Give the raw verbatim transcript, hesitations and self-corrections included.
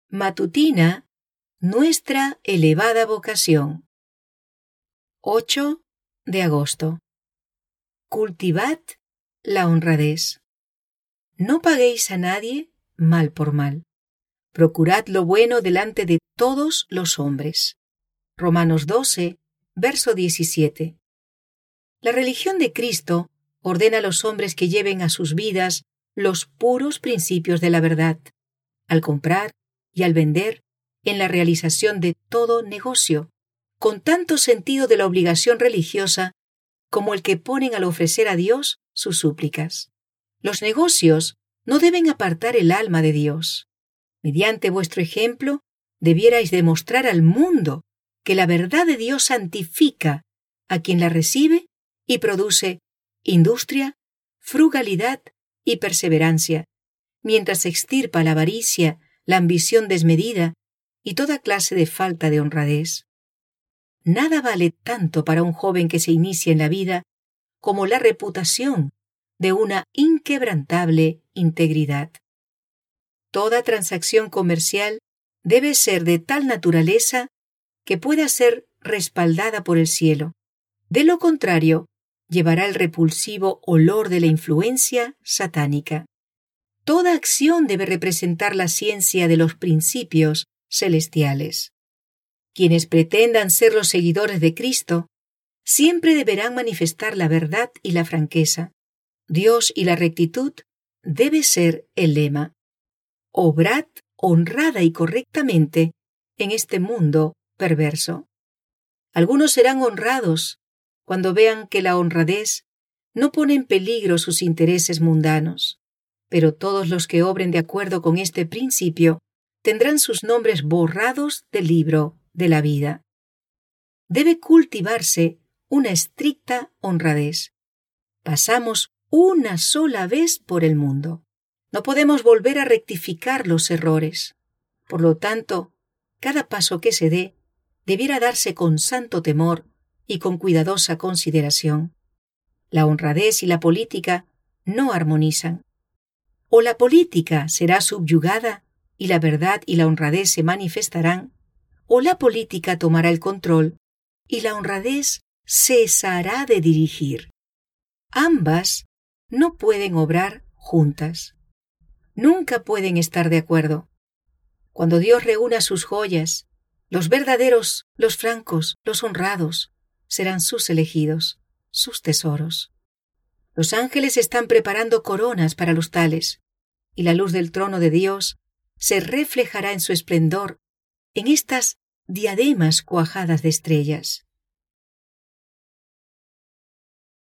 Matutina, nuestra elevada vocación. ocho de agosto. Cultivad la honradez. No paguéis a nadie mal por mal. Procurad lo bueno delante de todos los hombres. Romanos doce, verso diecisiete. La religión de Cristo ordena a los hombres que lleven a sus vidas los puros principios de la verdad, al comprar y al vender, en la realización de todo negocio, con tanto sentido de la obligación religiosa como el que ponen al ofrecer a Dios sus súplicas. Los negocios no deben apartar el alma de Dios. Mediante vuestro ejemplo, debierais demostrar al mundo que la verdad de Dios santifica a quien la recibe y produce industria, frugalidad y perseverancia, mientras extirpa la avaricia, la ambición desmedida y toda clase de falta de honradez. Nada vale tanto para un joven que se inicia en la vida como la reputación de una inquebrantable integridad. Toda transacción comercial debe ser de tal naturaleza que pueda ser respaldada por el cielo. De lo contrario, llevará el repulsivo olor de la influencia satánica. Toda acción debe representar la ciencia de los principios celestiales. Quienes pretendan ser los seguidores de Cristo siempre deberán manifestar la verdad y la franqueza. Dios y la rectitud debe ser el lema. Obrad honrada y correctamente en este mundo perverso. Algunos serán honrados cuando vean que la honradez no pone en peligro sus intereses mundanos, pero todos los que obren de acuerdo con este principio tendrán sus nombres borrados del libro de la vida. Debe cultivarse una estricta honradez. Pasamos una sola vez por el mundo. No podemos volver a rectificar los errores. Por lo tanto, cada paso que se dé debiera darse con santo temor y con cuidadosa consideración. La honradez y la política no armonizan. O la política será subyugada y la verdad y la honradez se manifestarán, o la política tomará el control y la honradez cesará de dirigir. Ambas no pueden obrar juntas. Nunca pueden estar de acuerdo. Cuando Dios reúna sus joyas, los verdaderos, los francos, los honrados, serán sus elegidos, sus tesoros. Los ángeles están preparando coronas para los tales, y la luz del trono de Dios se reflejará en su esplendor en estas diademas cuajadas de estrellas.